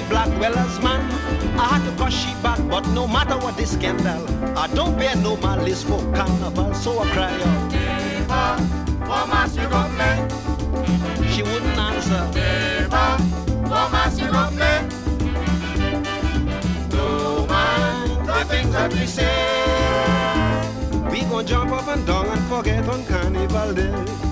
Blackwell's man. I had to call she back, but no matter what the scandal, I don't bear no malice for carnival, so I cry out. Eva, what mass you gon' play? She wouldn't answer. Eva, what mass you gon' play? No mind the things that we say. We gon' jump up and down and forget on Carnival Day.